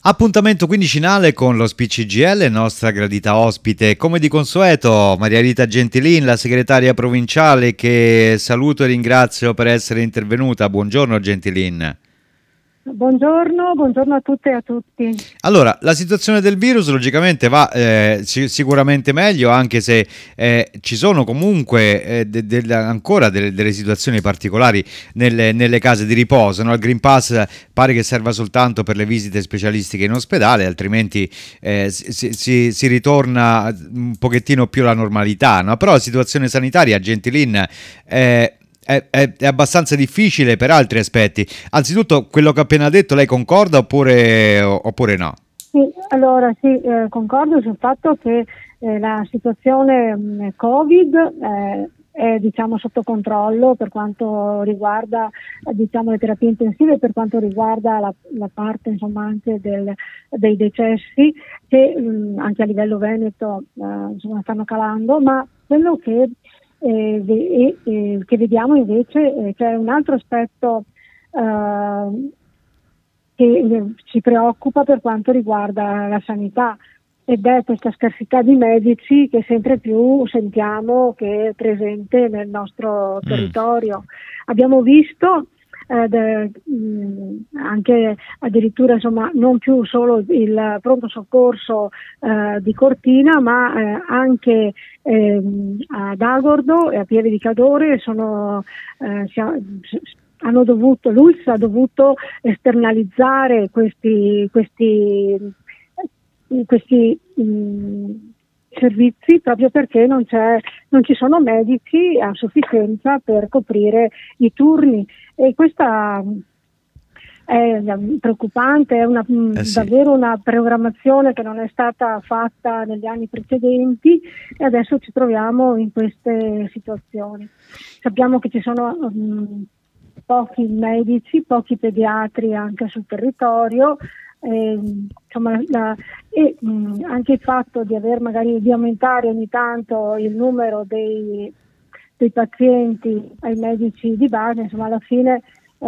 Appuntamento quindicinale con lo SPCGL, nostra gradita ospite, come di consueto, Maria Rita Gentilin, la segretaria provinciale, che saluto e ringrazio per essere intervenuta. Buongiorno Gentilin. Buongiorno a tutte e a tutti. Allora, la situazione del virus logicamente va sicuramente meglio, anche se ci sono comunque ancora delle situazioni particolari nelle case di riposo, no? Il Green Pass pare che serva soltanto per le visite specialistiche in ospedale, altrimenti si ritorna un pochettino più alla normalità, no? Però la situazione sanitaria, Gentilin, è abbastanza difficile per altri aspetti. Anzitutto, quello che ho appena detto, lei concorda oppure no? Sì, concordo sul fatto che la situazione Covid è sotto controllo per quanto riguarda le terapie intensive, per quanto riguarda la parte anche dei decessi che anche a livello veneto stanno calando, ma quello che vediamo invece c'è un altro aspetto che ci preoccupa per quanto riguarda la sanità, ed è questa scarsità di medici che sempre più sentiamo che è presente nel nostro territorio. Abbiamo visto anche addirittura non più solo il pronto soccorso di Cortina, ma anche ad Agordo e a Pieve di Cadore l'ULSS ha dovuto esternalizzare questi servizi proprio perché non ci sono medici a sufficienza per coprire i turni, e questa è preoccupante, è davvero una programmazione che non è stata fatta negli anni precedenti, e adesso ci troviamo in queste situazioni. Sappiamo che ci sono pochi medici, pochi pediatri anche sul territorio, anche il fatto di aumentare ogni tanto il numero dei pazienti ai medici di base, alla fine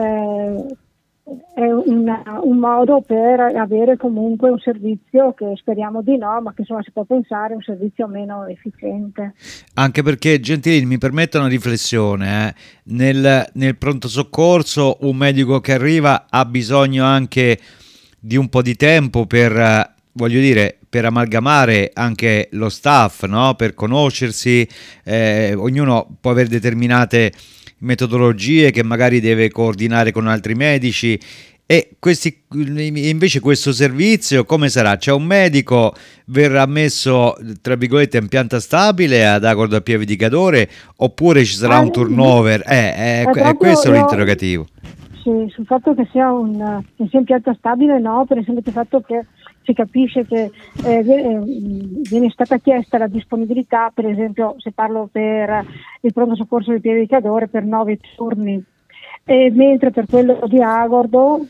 è un modo per avere comunque un servizio che speriamo di no, ma che si può pensare un servizio meno efficiente. Anche perché, Gentilini, mi permetta una riflessione, nel pronto soccorso un medico che arriva ha bisogno anche di un po' di tempo per, voglio dire, per amalgamare anche lo staff, no? Per conoscersi, ognuno può avere determinate metodologie che magari deve coordinare con altri medici. E invece questo servizio come sarà? C'è un medico, verrà messo tra virgolette in pianta stabile ad Agordo a Pieve di Cadore, oppure ci sarà un turnover? È questo l'interrogativo. Sì, sul fatto che sia in pianta stabile no, per esempio il fatto che si capisce che viene stata chiesta la disponibilità, per esempio se parlo per il pronto soccorso di Pieve di Cadore, per 9 turni, mentre per quello di Agordo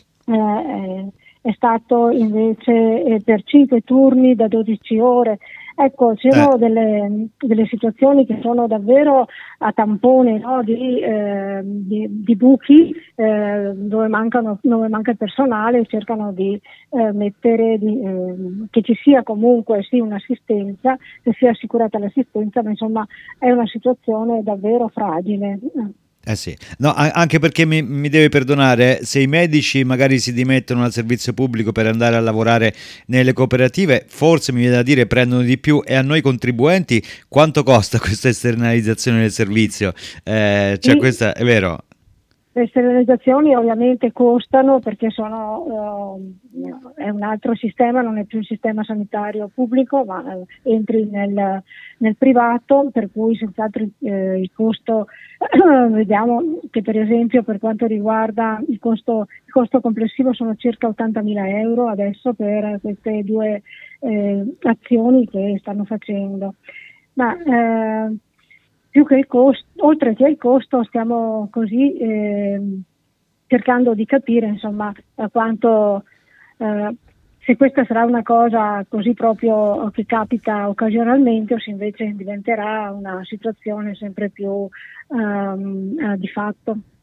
è stato invece per 5 turni da 12 ore. Ecco, ci sono delle situazioni che sono davvero a tampone, no? di buchi dove manca il personale, cercano di mettere che ci sia comunque un'assistenza, che sia assicurata l'assistenza, ma insomma è una situazione davvero fragile. Sì, no, anche perché mi deve perdonare, se i medici magari si dimettono dal servizio pubblico per andare a lavorare nelle cooperative, forse mi viene da dire prendono di più, e a noi contribuenti quanto costa questa esternalizzazione del servizio? Cioè, questa è vero. Le sterilizzazioni ovviamente costano perché è un altro sistema, non è più un sistema sanitario pubblico, ma entri nel privato, per cui senz'altro il costo, vediamo che per esempio per quanto riguarda il costo complessivo sono circa 80.000 euro adesso per queste due azioni che stanno facendo. Ma più che il costo, oltre che il costo, stiamo così cercando di capire insomma quanto se questa sarà una cosa così proprio che capita occasionalmente, o se invece diventerà una situazione sempre più di fatto.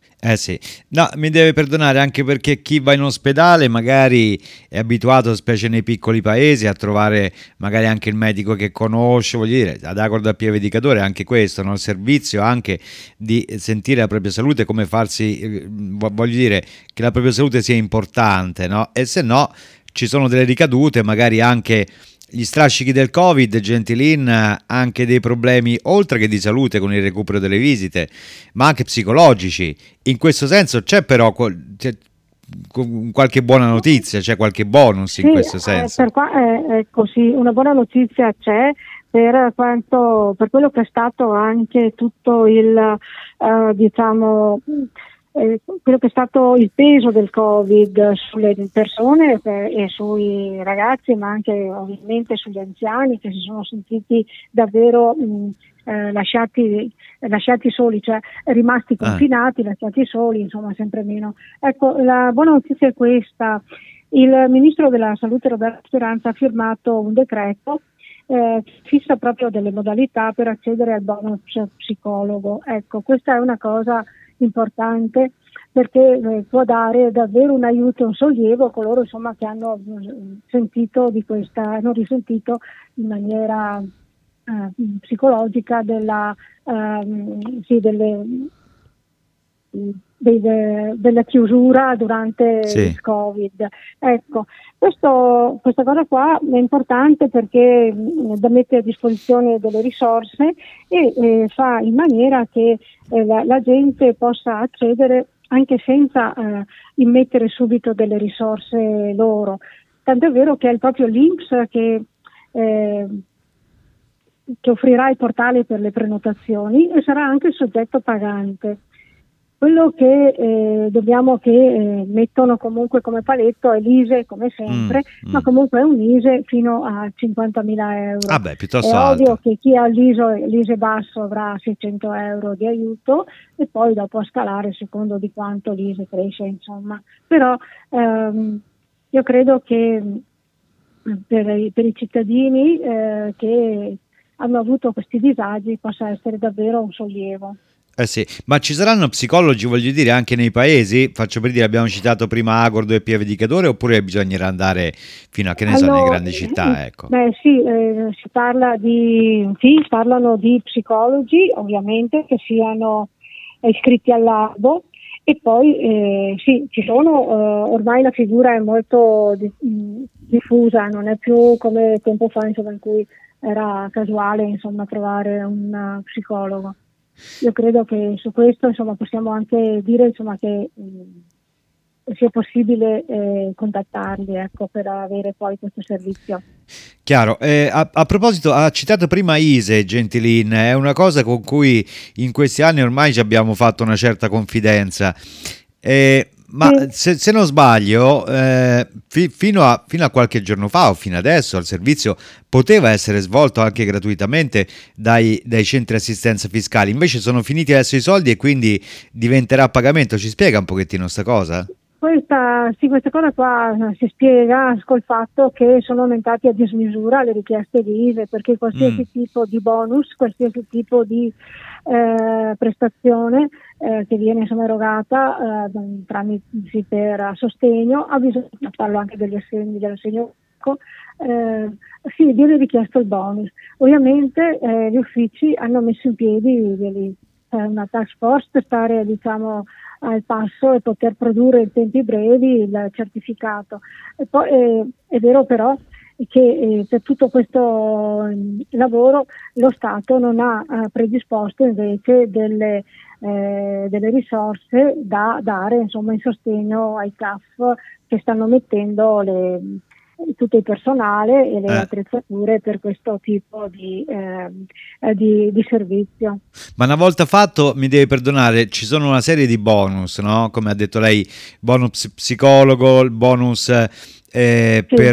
Eh sì, no, mi deve perdonare anche perché chi va in ospedale magari è abituato, specie nei piccoli paesi, a trovare magari anche il medico che conosce, voglio dire, ad Agordo a Pieve di Cadore è anche questo, no? Il servizio anche di sentire la propria salute, come farsi, voglio dire, che la propria salute sia importante, no? E se no ci sono delle ricadute, magari anche gli strascichi del Covid, Gentilin, anche dei problemi oltre che di salute con il recupero delle visite, ma anche psicologici. In questo senso c'è però c'è qualche buona notizia, c'è qualche bonus in Sì, questo senso. ecco, sì, una buona notizia c'è per quello che è stato anche tutto diciamo, quello che è stato il peso del Covid sulle persone e sui ragazzi, ma anche ovviamente sugli anziani che si sono sentiti davvero lasciati soli, cioè rimasti Ah, confinati, lasciati soli, insomma sempre meno. Ecco, la buona notizia è questa. Il ministro della Salute Roberto Speranza ha firmato un decreto che fissa proprio delle modalità per accedere al bonus psicologo. Ecco, questa è una cosa importante perché può dare davvero un aiuto e un sollievo a coloro insomma, che hanno sentito hanno risentito in maniera psicologica della chiusura durante sì. il Covid. Ecco, questa cosa qua è importante perché mette a disposizione delle risorse e fa in maniera che la gente possa accedere anche senza immettere subito delle risorse loro. Tanto è vero che è il proprio l'INPS che offrirà il portale per le prenotazioni e sarà anche il soggetto pagante. Quello che mettono comunque come paletto è l'ISE come Mm, sempre, ma mm. comunque è un ISE fino a 50.000 Ah euro. beh, È piuttosto ovvio alto. che chi ha l'ISE basso avrà 600 euro di aiuto e poi dopo a scalare secondo di quanto l'ISE cresce, insomma. Però io credo che per i cittadini che hanno avuto questi disagi possa essere davvero un sollievo. Eh sì, ma ci saranno psicologi, voglio dire, anche nei paesi? Faccio per dire, abbiamo citato prima Agordo e Pieve di Cadore, oppure bisognerà andare fino a, che ne so, nelle grandi città, ecco. Beh sì, sì, parlano di psicologi ovviamente che siano iscritti all'albo e poi sì, ci sono, ormai la figura è molto diffusa, non è più come tempo fa insomma, in cui era casuale insomma, trovare un psicologo. Io credo che su questo insomma, possiamo anche dire insomma, che sia possibile contattarli ecco, per avere poi questo servizio. Chiaro, a proposito, ha citato prima Ise, Gentilin, è una cosa con cui in questi anni ormai ci abbiamo fatto una certa confidenza. Ma Sì, se non sbaglio, fino a qualche giorno fa o fino adesso il servizio poteva essere svolto anche gratuitamente dai centri assistenza fiscali, invece sono finiti adesso i soldi e quindi diventerà a pagamento. Ci spiega un pochettino sta cosa? questa cosa qua si spiega col fatto che sono aumentati a dismisura le richieste di ISE perché Mm, qualsiasi tipo di bonus, qualsiasi tipo di prestazione che viene insomma, erogata tramite per sostegno, ha bisogno, parlo anche dell'assegno unico, sì, viene richiesto il bonus. Ovviamente gli uffici hanno messo in piedi una task force per stare diciamo al passo e poter produrre in tempi brevi il certificato. E poi è vero però che per tutto questo lavoro lo Stato non ha predisposto invece delle risorse da dare insomma, in sostegno ai CAF che stanno mettendo tutto il personale e le eh. attrezzature per questo tipo di servizio. Ma una volta fatto, mi devi perdonare, ci sono una serie di bonus, no? Come ha detto lei, bonus psicologo, il bonus Sì.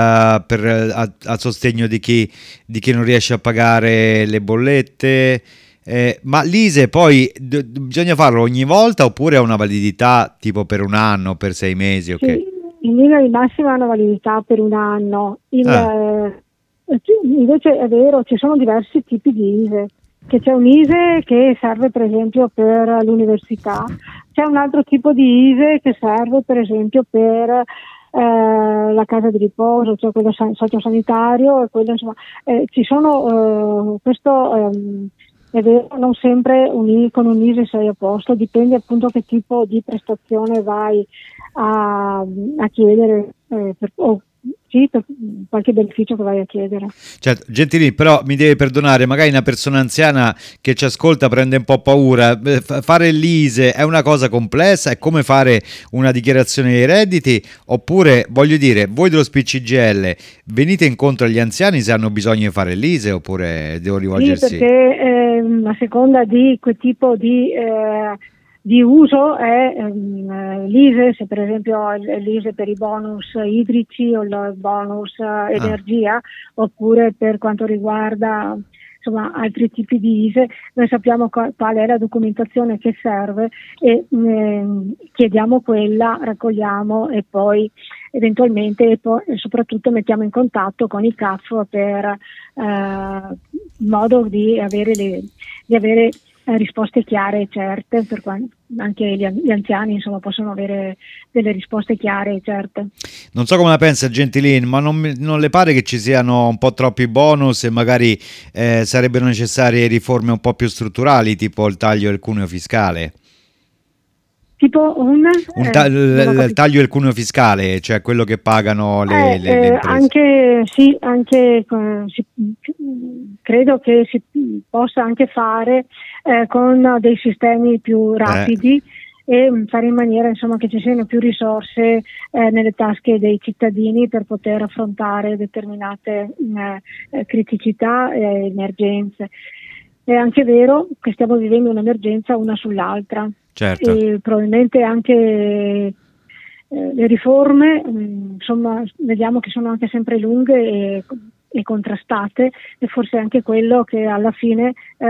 a sostegno di chi non riesce a pagare le bollette. Ma l'ISE poi bisogna farlo ogni volta oppure ha una validità tipo per un anno, per 6 mesi, ok? Sì, in linea di massima hanno validità per un anno. Ah, Invece è vero, ci sono diversi tipi di ISE. che c'è un ISE che serve per esempio per l'università, c'è un altro tipo di ISE che serve per esempio per la casa di riposo, cioè quello sociosanitario, e quello insomma ci sono questo è vero, non sempre con un ISE sei a posto, dipende appunto che tipo di prestazione vai a chiedere per qualche beneficio che vai a chiedere. Certo, Gentilini, però mi deve perdonare, magari una persona anziana che ci ascolta prende un po' paura. Fare l'ISE è una cosa complessa, è come fare una dichiarazione dei redditi, oppure, voglio dire, voi dello SPCGL venite incontro agli anziani se hanno bisogno di fare l'ISE, oppure devo rivolgersi? Sì, perché a seconda di quel tipo di uso è l'ISE, se per esempio è l'ISE per i bonus idrici o il bonus energia, oppure per quanto riguarda insomma altri tipi di ISE, noi sappiamo qual è la documentazione che serve e chiediamo quella, raccogliamo e poi eventualmente e soprattutto mettiamo in contatto con i CAF per in modo di avere risposte chiare e certe, per anche gli anziani insomma possono avere delle risposte chiare e certe. Non so come la pensa Gentilini, ma non le pare che ci siano un po' troppi bonus e magari sarebbero necessarie riforme un po' più strutturali, tipo il taglio del cuneo fiscale? Tipo il taglio del cuneo fiscale, cioè quello che pagano le imprese. Anche credo che si possa anche fare con dei sistemi più rapidi e fare in maniera insomma che ci siano più risorse nelle tasche dei cittadini per poter affrontare determinate criticità e emergenze. È anche vero che stiamo vivendo un'emergenza una sull'altra. Certo. E probabilmente anche le riforme insomma vediamo che sono anche sempre lunghe e contrastate, e forse anche quello che alla fine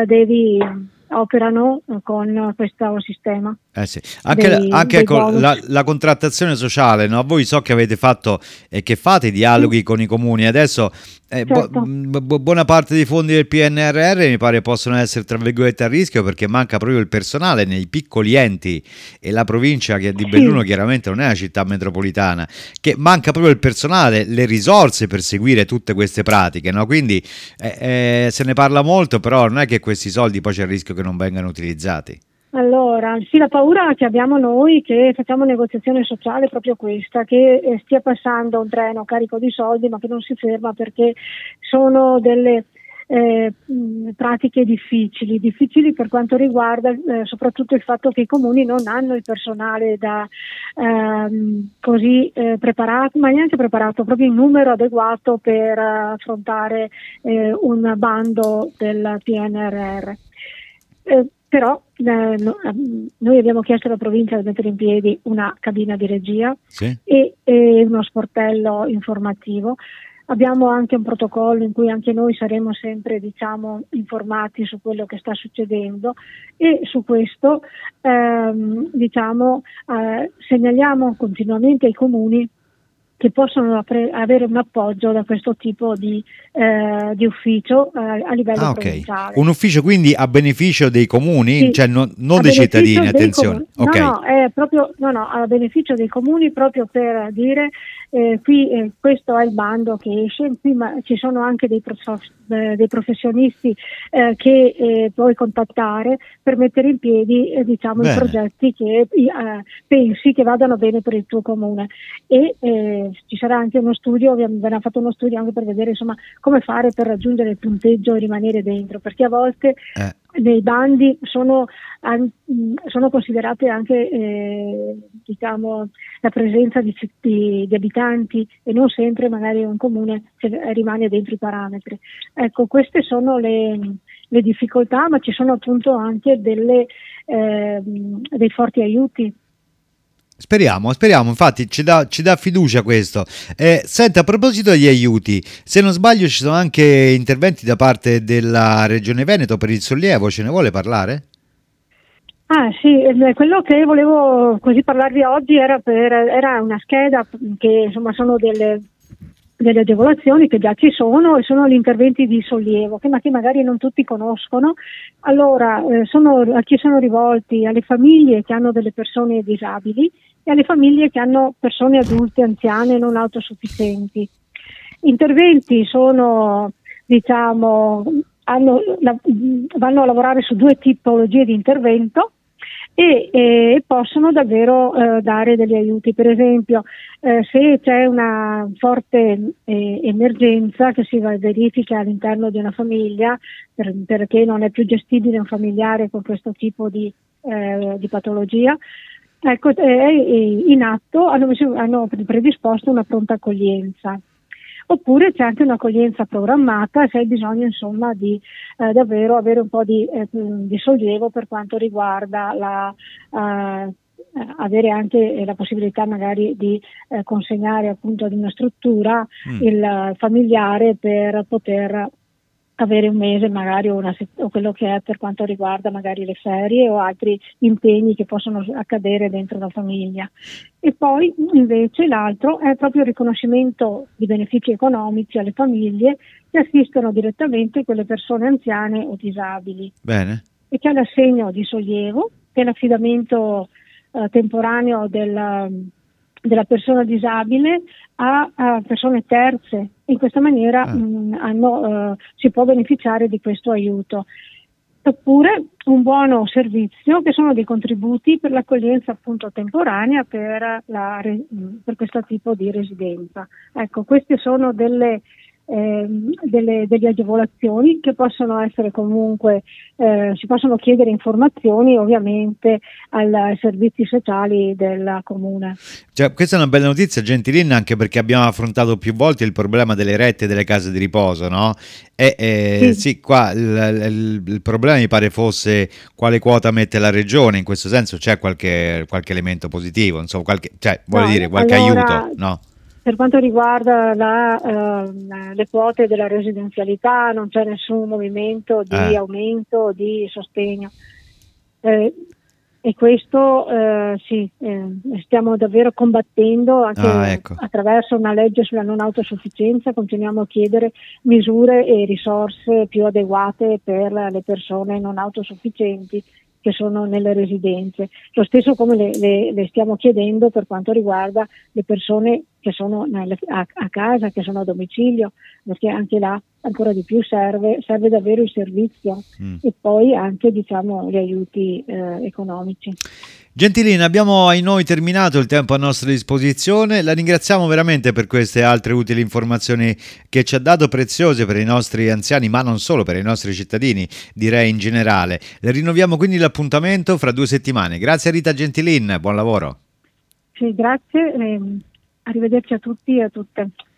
operano con questo sistema. Sì. Anche ecco, la contrattazione sociale, no? Voi so che avete fatto e che fate dialoghi con i comuni adesso. Certo. Buona parte dei fondi del PNRR mi pare possono essere tra virgolette a rischio perché manca proprio il personale nei piccoli enti, e la provincia di Belluno chiaramente non è una città metropolitana, che manca proprio il personale, le risorse per seguire tutte queste pratiche, no? Quindi se ne parla molto, però non è che questi soldi poi c'è il rischio che non vengano utilizzati. Allora, sì, la paura che abbiamo noi che facciamo negoziazione sociale è proprio questa, che stia passando un treno carico di soldi ma che non si ferma perché sono delle pratiche difficili per quanto riguarda soprattutto il fatto che i comuni non hanno il personale così preparato, ma neanche preparato, proprio in numero adeguato per affrontare un bando del PNRR. Però noi abbiamo chiesto alla provincia di mettere in piedi una cabina di regia e uno sportello informativo. Abbiamo anche un protocollo in cui anche noi saremo sempre informati su quello che sta succedendo, e su questo segnaliamo continuamente ai comuni che possono avere un appoggio da questo tipo di ufficio a livello provinciale. Un ufficio quindi a beneficio dei comuni, sì, cioè non dei cittadini, attenzione. È proprio a beneficio dei comuni, proprio per dire questo è il bando che esce, qui ci sono anche dei professionisti che puoi contattare per mettere in piedi i progetti che pensi che vadano bene per il tuo comune, e ci sarà anche uno studio, verrà fatto uno studio anche per vedere insomma come fare per raggiungere il punteggio e rimanere dentro, perché a volte nei bandi sono considerate anche la presenza di abitanti, e non sempre magari un comune rimane dentro i parametri. Ecco, queste sono le difficoltà, ma ci sono appunto anche dei forti aiuti. Speriamo, infatti ci dà fiducia questo. Senta, a proposito degli aiuti, se non sbaglio ci sono anche interventi da parte della Regione Veneto per il sollievo, ce ne vuole parlare? Sì, quello che volevo così parlarvi oggi era una scheda che insomma sono delle agevolazioni che già ci sono, e sono gli interventi di sollievo che magari non tutti conoscono. Allora, a chi sono rivolti? Alle famiglie che hanno delle persone disabili e alle famiglie che hanno persone adulte, anziane, non autosufficienti. Interventi sono, diciamo, vanno a lavorare su 2 tipologie di intervento e possono davvero dare degli aiuti. Per esempio, se c'è una forte emergenza che si verifica all'interno di una famiglia, perché non è più gestibile un familiare con questo tipo di patologia, ecco, è in atto, hanno predisposto una pronta accoglienza. Oppure c'è anche un'accoglienza programmata se hai bisogno, insomma, di davvero avere un po' di sollievo per quanto riguarda avere anche la possibilità magari di consegnare appunto ad una struttura il familiare per poter avere un mese magari o quello che è per quanto riguarda magari le ferie o altri impegni che possono accadere dentro la famiglia. E poi invece l'altro è proprio il riconoscimento di benefici economici alle famiglie che assistono direttamente quelle persone anziane o disabili. Bene. E c'è l'assegno di sollievo, che è l'affidamento temporaneo della persona disabile a persone terze. In questa maniera si può beneficiare di questo aiuto. Oppure un buono servizio, che sono dei contributi per l'accoglienza appunto temporanea per questo tipo di residenza. Ecco, queste sono delle agevolazioni che possono essere comunque, si possono chiedere informazioni ovviamente ai servizi sociali del comune. Cioè, questa è una bella notizia, Gentilina, anche perché abbiamo affrontato più volte il problema delle rette e delle case di riposo, no? Sì, qua il problema mi pare fosse quale quota mette la regione. In questo senso c'è qualche elemento positivo, insomma, qualche aiuto, no? Per quanto riguarda le quote della residenzialità non c'è nessun movimento di aumento, di sostegno. E questo stiamo davvero combattendo anche attraverso una legge sulla non autosufficienza. Continuiamo a chiedere misure e risorse più adeguate per le persone non autosufficienti che sono nelle residenze. Lo stesso come le stiamo chiedendo per quanto riguarda le persone che sono a casa, che sono a domicilio, perché anche là ancora di più serve davvero il servizio e poi anche, diciamo, gli aiuti economici. Gentilina, abbiamo ai noi terminato il tempo a nostra disposizione. La ringraziamo veramente per queste altre utili informazioni che ci ha dato, preziose per i nostri anziani, ma non solo, per i nostri cittadini, direi in generale. Le rinnoviamo quindi l'appuntamento fra 2 settimane. Grazie a Rita Gentilin, buon lavoro. Sì, grazie, arrivederci a tutti e a tutte.